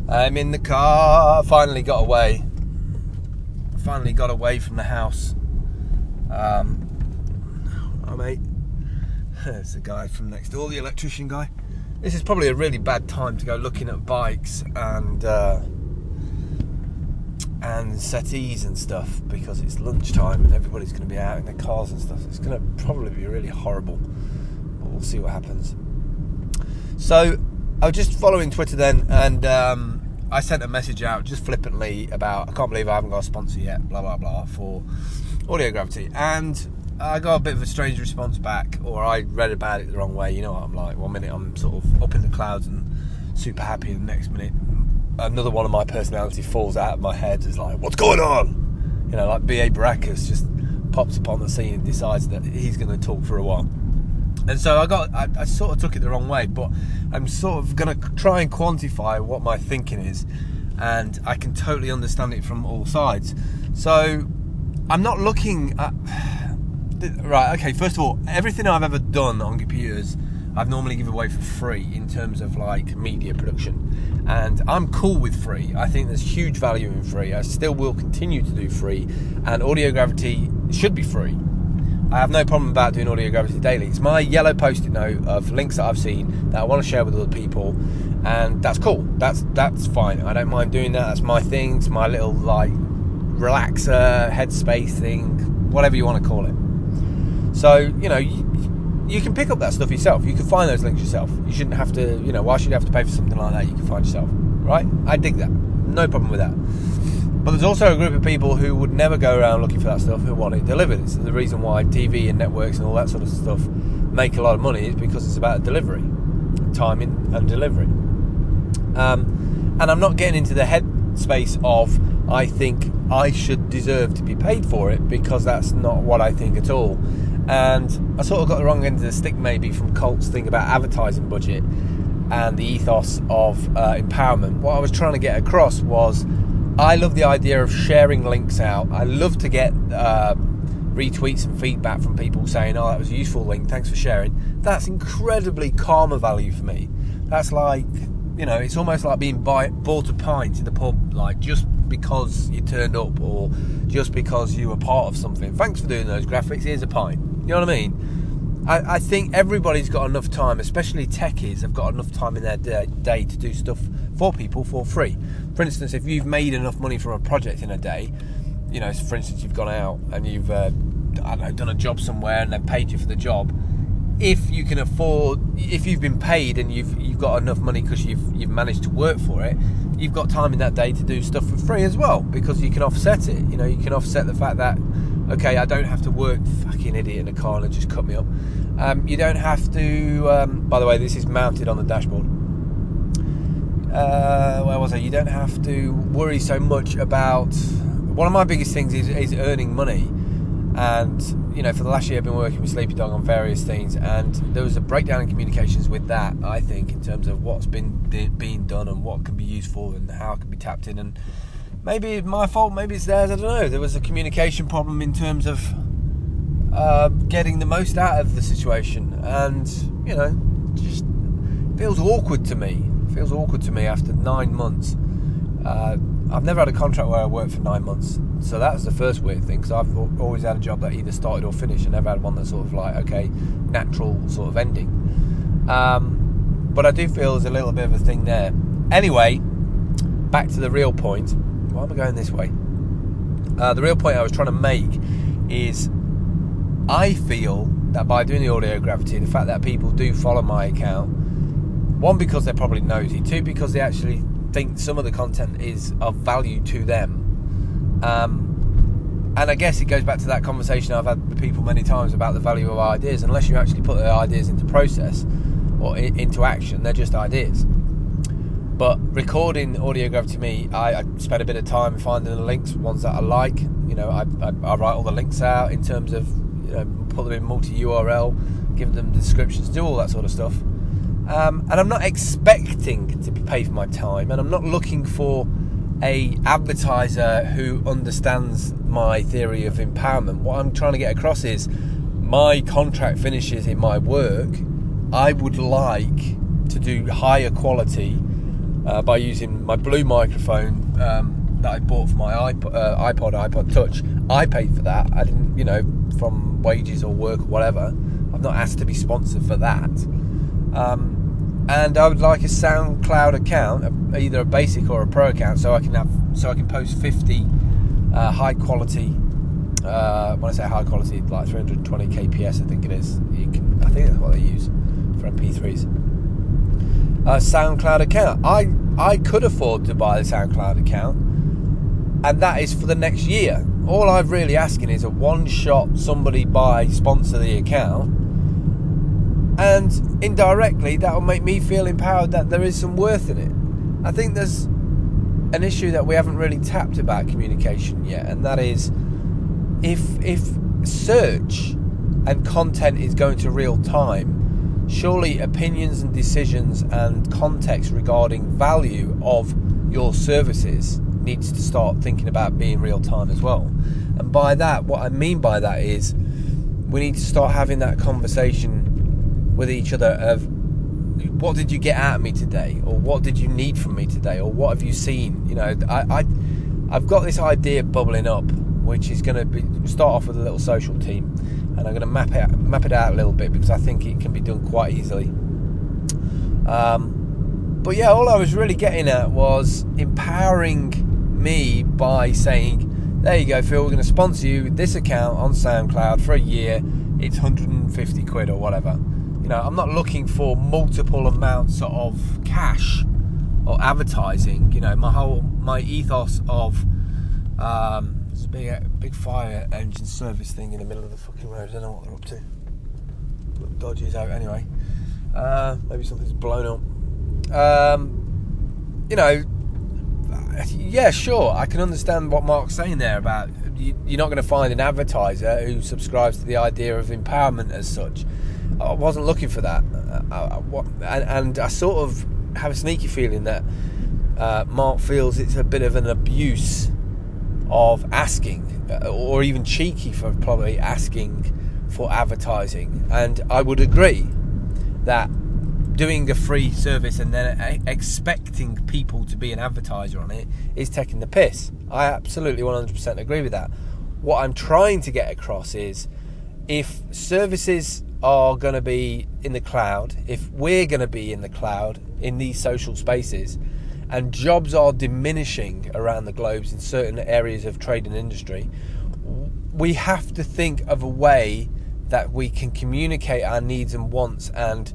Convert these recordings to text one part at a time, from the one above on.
I'm in the car. Finally got away. Finally got away from the house. Oh, mate. There's the guy from next door, the electrician guy. This is probably a really bad time to go looking at bikes and settees and stuff, because it's lunchtime and everybody's going to be out in their cars and stuff. It's going to probably be really horrible, but we'll see what happens. So I was just following Twitter then, and I sent a message out just flippantly about, I can't believe I haven't got a sponsor yet, blah blah blah, for Audio Gravity, and I got a bit of a strange response back, or I read about it the wrong way. You know what I'm like, 1 minute I'm sort of up in the clouds and super happy, and the next minute another one of my personality falls out of my head. Is like, what's going on? You know, like B.A. Baracus just pops upon the scene and decides that he's going to talk for a while. And so I sort of took it the wrong way, but I'm sort of going to try and quantify what my thinking is, and I can totally understand it from all sides. So I'm not looking at... Right, okay, first of all, everything I've ever done on computers, I've normally given away for free in terms of like media production. And I'm cool with free. I think there's huge value in free. I still will continue to do free, and Audio Gravity should be free. I have no problem about doing Audio Gravity daily. It's my yellow post-it note of links that I've seen that I want to share with other people, and that's cool. That's fine. I don't mind doing that. That's my thing. It's my little like relaxer, headspace thing, whatever you want to call it. So, you know, you can pick up that stuff yourself. You can find those links yourself. You shouldn't have to, you know, why should you have to pay for something like that you can find yourself, right? I dig that. No problem with that. But there's also a group of people who would never go around looking for that stuff, who want it delivered. It's the reason why TV and networks and all that sort of stuff make a lot of money, is because it's about delivery, timing and delivery. And I'm not getting into the headspace of, I think I should deserve to be paid for it, because that's not what I think at all. And I sort of got the wrong end of the stick maybe from Colt's thing about advertising budget and the ethos of empowerment. What I was trying to get across was, I love the idea of sharing links out. I love to get retweets and feedback from people saying, oh, that was a useful link, thanks for sharing. That's incredibly karma value for me. That's like, you know, it's almost like being bought a pint in the pub, like just because you turned up or just because you were part of something. Thanks for doing those graphics, here's a pint. You know what I mean? I think everybody's got enough time, especially techies have got enough time in their day to do stuff for people for free. For instance, if you've made enough money from a project in a day, you know, for instance, you've gone out and you've I don't know, done a job somewhere and they've paid you for the job. If you can afford, if you've been paid and you've got enough money because you've managed to work for it, you've got time in that day to do stuff for free as well, because you can offset it. You know, you can offset the fact that, okay, I don't have to work, fucking idiot in a car and just cut me up. You don't have to, by the way, this is mounted on the dashboard. Where was I? You don't have to worry so much about, one of my biggest things is earning money. And, you know, for the last year I've been working with Sleepy Dog on various things, and there was a breakdown in communications with that, I think, in terms of what's been being done and what can be used for and how it can be tapped in. And maybe it's my fault, maybe it's theirs, I don't know. There was a communication problem in terms of getting the most out of the situation, and, you know, just feels awkward to me. It feels awkward to me after 9 months. I've never had a contract where I worked for 9 months, so that's the first weird thing, because I've always had a job that either started or finished. I never had one that's sort of like, okay, natural sort of ending. But I do feel there's a little bit of a thing there. Anyway, back to the real point. Why am I going this way? The real point I was trying to make is, I feel that by doing the Audio Gravity, the fact that people do follow my account, one, because they're probably nosy, two, because they actually think some of the content is of value to them, and I guess it goes back to that conversation I've had with people many times about the value of ideas. Unless you actually put their ideas into process or into action, they're just ideas. But recording Audio Gravity to me, I spend a bit of time finding the links, ones that I like. You know, I write all the links out in terms of, you know, put them in multi-URL, give them descriptions, do all that sort of stuff. And I'm not expecting to be paid for my time, and I'm not looking for a advertiser who understands my theory of empowerment. What I'm trying to get across is, my contract finishes in my work. I would like to do higher quality by using my Blue microphone that I bought for my iPod Touch. I paid for that. I didn't, from wages or work or whatever. I've not asked to be sponsored for that. And I would like a SoundCloud account, either a basic or a pro account, so I can post 50 high quality. When I say high quality, like 320 kps, I think it is. I think that's what they use for MP3s. SoundCloud account. I could afford to buy the SoundCloud account, and that is for the next year. All I'm really asking is a one-shot somebody sponsor the account, and indirectly that will make me feel empowered that there is some worth in it. I think there's an issue that we haven't really tapped about communication yet, and that is if search and content is going to real time, surely opinions and decisions and context regarding value of your services needs to start thinking about being real time as well. And by that, what I mean by that is we need to start having that conversation with each other of, what did you get out of me today, or what did you need from me today, or what have you seen? I've got this idea bubbling up, which is going to start off with a little social team, and I'm going to map it out a little bit, because I think it can be done quite easily. But yeah, all I was really getting at was empowering me by saying, there you go, Phil, we're going to sponsor you with this account on SoundCloud for a year. It's 150 quid or whatever. I'm not looking for multiple amounts of cash or advertising. My ethos of there's a big fire engine service thing in the middle of the fucking road. I don't know what they're up to. Look dodgy as out anyway. Maybe something's blown up. Yeah, sure, I can understand what Mark's saying there about you're not going to find an advertiser who subscribes to the idea of empowerment as such. I wasn't looking for that. And I sort of have a sneaky feeling that Mark feels it's a bit of an abuse of asking, or even cheeky for probably asking for advertising. And I would agree that doing a free service and then expecting people to be an advertiser on it is taking the piss. I absolutely 100% agree with that. What I'm trying to get across is, if services are going to be in the cloud, if we're going to be in the cloud in these social spaces, and jobs are diminishing around the globe in certain areas of trade and industry, we have to think of a way that we can communicate our needs and wants and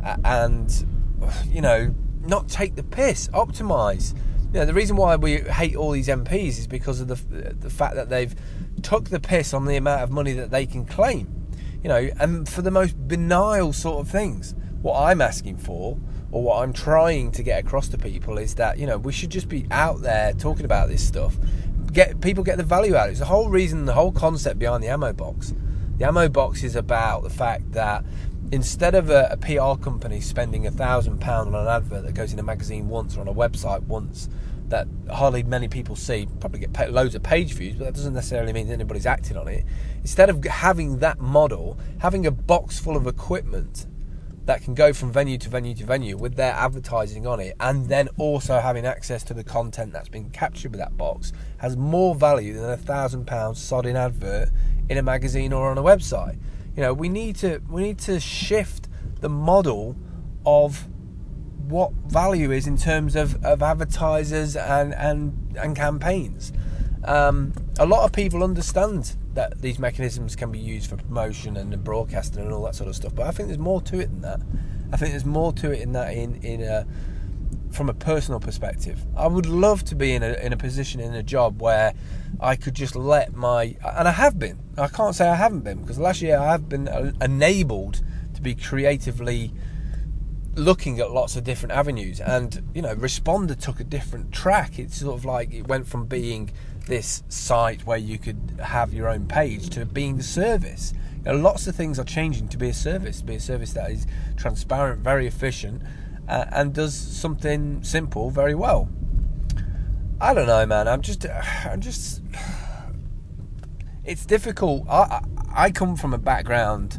not take the piss, optimise. The reason why we hate all these MPs is because of the fact that they've took the piss on the amount of money that they can claim. And for the most banal sort of things. What I'm asking for, or what I'm trying to get across to people, is that, we should just be out there talking about this stuff. People get the value out of it. It's the whole reason, the whole concept behind the ammo box. The ammo box is about the fact that instead of a PR company spending £1,000 on an advert that goes in a magazine once or on a website once, that hardly many people see, probably get loads of page views, but that doesn't necessarily mean anybody's acting on it. Instead of having that model, having a box full of equipment that can go from venue to venue to venue with their advertising on it, and then also having access to the content that's been captured with that box, has more value than a £1,000 sodding advert in a magazine or on a website. We need to shift the model of what value is in terms of advertisers and campaigns. A lot of people understand that these mechanisms can be used for promotion and broadcasting and all that sort of stuff, but I think there's more to it than that. I think there's more to it in that from a personal perspective. I would love to be in a position, in a job where I could just let and I have been. I can't say I haven't been, because last year I have been enabled to be creatively looking at lots of different avenues, and Responder took a different track. It's sort of like it went from being this site where you could have your own page to being the service. Lots of things are changing to be a service that is transparent, very efficient, and does something simple very well. I don't know, man. I'm just it's difficult. I come from a background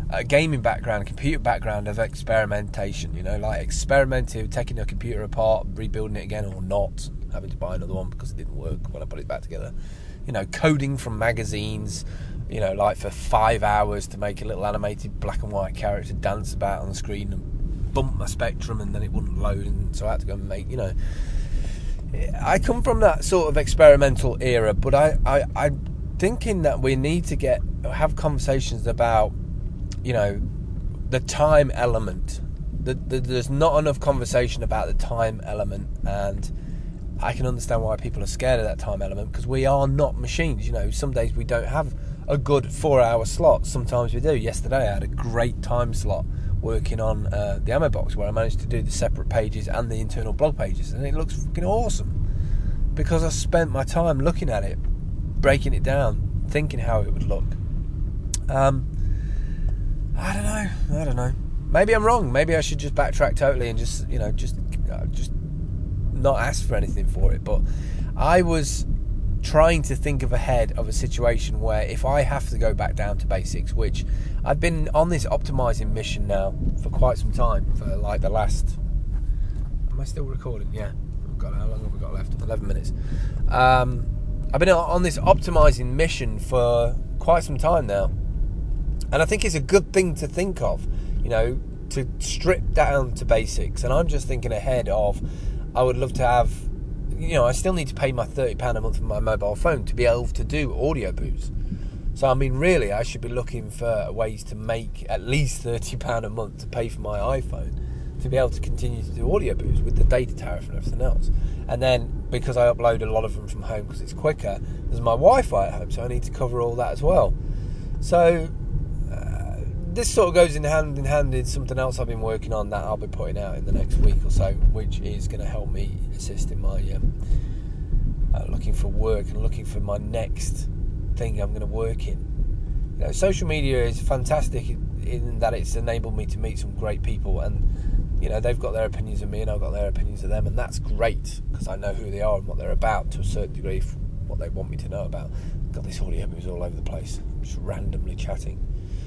a gaming background, a computer background of experimentation, you know, like experimenting, taking a computer apart, rebuilding it again, or not, having to buy another one because it didn't work when I put it back together. You know, coding from magazines, you know, like for 5 hours to make a little animated black and white character dance about on the screen and bump my Spectrum and then it wouldn't load, and so I had to go and make, you know. I come from that sort of experimental era, but I'm thinking that we need to have conversations about, you know, the time element. There's not enough conversation about the time element, and I can understand why people are scared of that time element, because we are not machines. You know, some days we don't have a good 4-hour slot. Sometimes we do. Yesterday I had a great time slot working on the ammo box, where I managed to do the separate pages and the internal blog pages, and it looks fucking awesome because I spent my time looking at it, breaking it down, thinking how it would look. I don't know. Maybe I'm wrong. Maybe I should just backtrack totally and just not ask for anything for it. But I was trying to think ahead of a situation where if I have to go back down to basics, which I've been on this optimizing mission now for quite some time, for like the last... Am I still recording? Yeah. Oh God, how long have we got left? 11 minutes. I've been on this optimizing mission for quite some time now. And I think it's a good thing to think of, you know, to strip down to basics. And I'm just thinking ahead of, I would love to have, you know, I still need to pay my £30 a month for my mobile phone to be able to do audio booths. So, I mean, really, I should be looking for ways to make at least £30 a month to pay for my iPhone to be able to continue to do audio booths with the data tariff and everything else. And then, because I upload a lot of them from home because it's quicker, there's my Wi-Fi at home, so I need to cover all that as well. So, this sort of goes in hand in something else I've been working on that I'll be putting out in the next week or so, which is going to help me assist in my looking for work and looking for my next thing I'm going to work in. You know, social media is fantastic in that it's enabled me to meet some great people, and you know, they've got their opinions of me and I've got their opinions of them, and that's great because I know who they are and what they're about to a certain degree, what they want me to know about. Got this audio moves all over the place, just randomly chatting.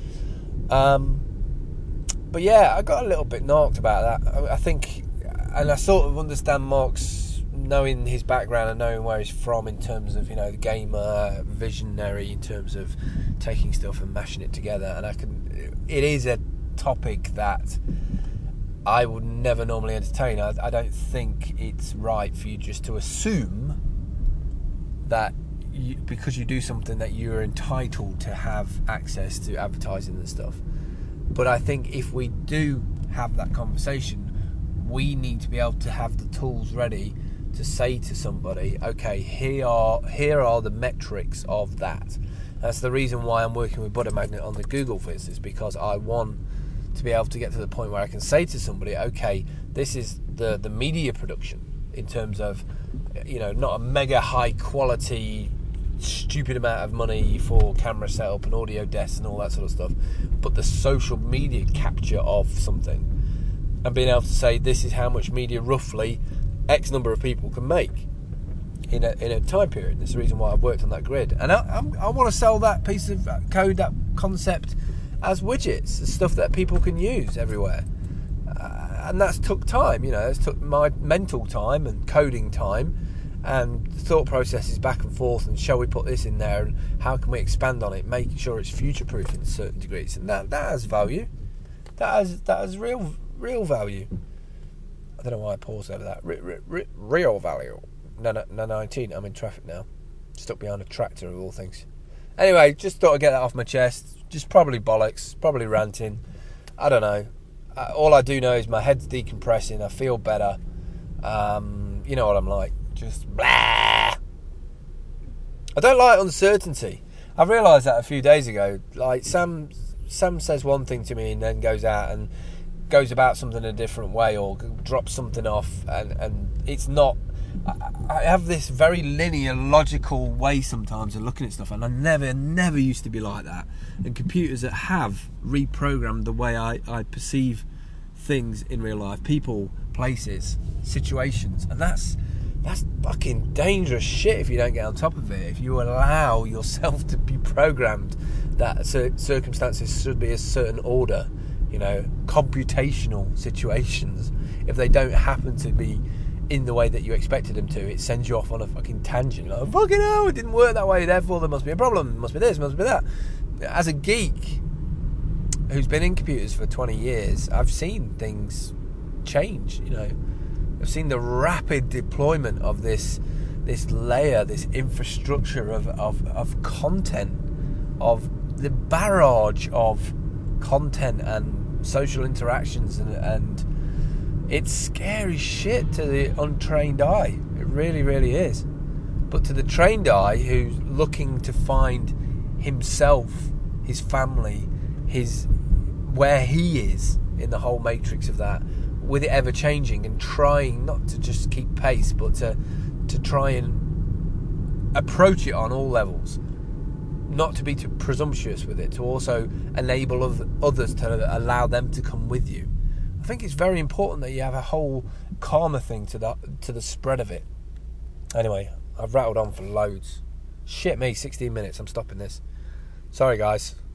But yeah, I got a little bit knocked about that. I think, and I sort of understand Mark's, knowing his background and knowing where he's from in terms of, you know, the gamer, visionary in terms of taking stuff and mashing it together. And it is a topic that I would never normally entertain. I don't think it's right for you just to assume that because you do something that you're entitled to have access to advertising and stuff. But I think if we do have that conversation, we need to be able to have the tools ready to say to somebody, okay, here are the metrics of that. That's the reason why I'm working with Butter Magnet on the Google for instance, because I want to be able to get to the point where I can say to somebody, okay, this is the media production in terms of, you know, not a mega high quality stupid amount of money for camera setup and audio desks and all that sort of stuff, but the social media capture of something and being able to say this is how much media roughly X number of people can make in a time period. That's the reason why I've worked on that grid, and I want to sell that piece of code, that concept, as widgets, the stuff that people can use everywhere. And that's took time, you know, it's took my mental time and coding time and thought processes back and forth, and shall we put this in there and how can we expand on it, making sure it's future-proof in certain degrees, and that has value. That has real value. I don't know why I paused over that. Real value. No, 19. I'm in traffic now. Stuck behind a tractor of all things. Anyway, just thought I'd get that off my chest. Just probably bollocks, probably ranting. I don't know. All I do know is my head's decompressing. I feel better. You know what I'm like. Just blah. I don't like uncertainty. I realised that a few days ago. Like Sam says one thing to me and then goes out and goes about something a different way or drops something off, and it's not. I have this very linear, logical way sometimes of looking at stuff, and I never used to be like that. And computers that have reprogrammed the way I perceive things in real life, people, places, situations, and that's fucking dangerous shit if you don't get on top of it. If you allow yourself to be programmed that circumstances should be a certain order, computational situations. If they don't happen to be in the way that you expected them to, it sends you off on a fucking tangent. Like, fucking hell, it didn't work that way, therefore there must be a problem, there must be this, must be that. As a geek who's been in computers for 20 years, I've seen things change, I've seen the rapid deployment of this layer, this infrastructure of content, of the barrage of content and social interactions, and it's scary shit to the untrained eye. It really, really is. But to the trained eye, who's looking to find himself, his family, where he is in the whole matrix of that, with it ever changing, and trying not to just keep pace, but to try and approach it on all levels, not to be too presumptuous with it, to also enable others, to allow them to come with you. I think it's very important that you have a whole karma thing to the spread of it. Anyway, I've rattled on for loads. Shit me, 16 minutes, I'm stopping this. Sorry guys.